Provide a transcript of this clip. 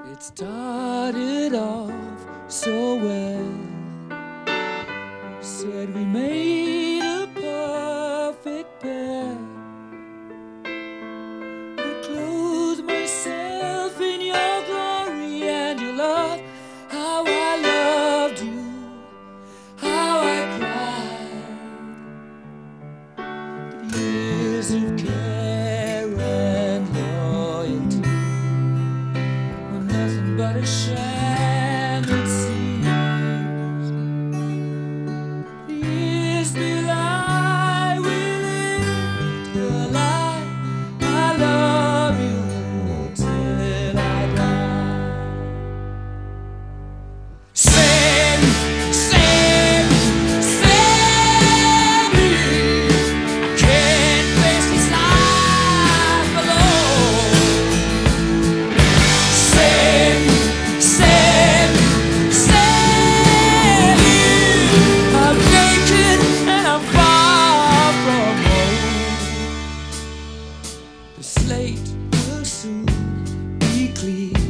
It started off so well. Said we made a perfect pair. I clothed myself in your glory and your love. How I loved you, how I cried. Years of care and loyalty were nothing but a sham, it seems. Years may lie, we lived a lie. I love you till I die. Save me. I can't face this life alone. Save me. I'm naked and I'm far from home. The slate will soon be clear.